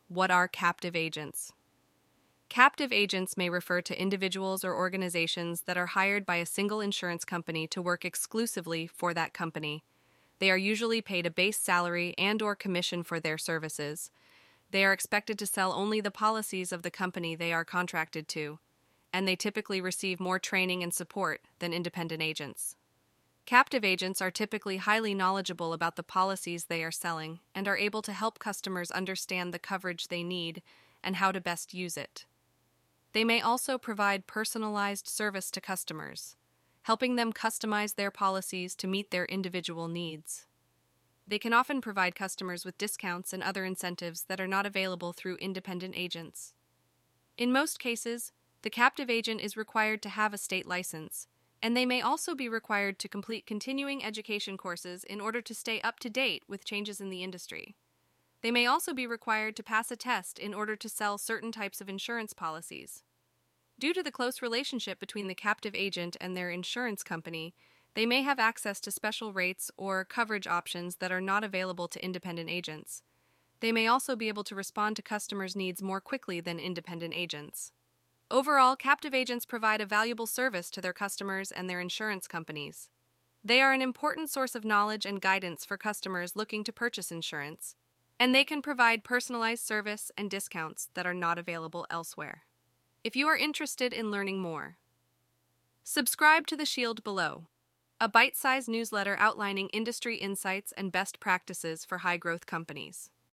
What are captive agents? Captive agents may refer to individuals or organizations that are hired by a single insurance company to work exclusively for that company. They are usually paid a base salary and/or commission for their services. They are expected to sell only the policies of the company they are contracted to, and they typically receive more training and support than independent agents. Captive agents are typically highly knowledgeable about the policies they are selling and are able to help customers understand the coverage they need and how to best use it. They may also provide personalized service to customers, helping them customize their policies to meet their individual needs. They can often provide customers with discounts and other incentives that are not available through independent agents. In most cases, the captive agent is required to have a state license, and they may also be required to complete continuing education courses in order to stay up to date with changes in the industry. They may also be required to pass a test in order to sell certain types of insurance policies. Due to the close relationship between the captive agent and their insurance company, they may have access to special rates or coverage options that are not available to independent agents. They may also be able to respond to customers' needs more quickly than independent agents. Overall, captive agents provide a valuable service to their customers and their insurance companies. They are an important source of knowledge and guidance for customers looking to purchase insurance, and they can provide personalized service and discounts that are not available elsewhere. If you are interested in learning more, subscribe to The Shield below, a bite-sized newsletter outlining industry insights and best practices for high-growth companies.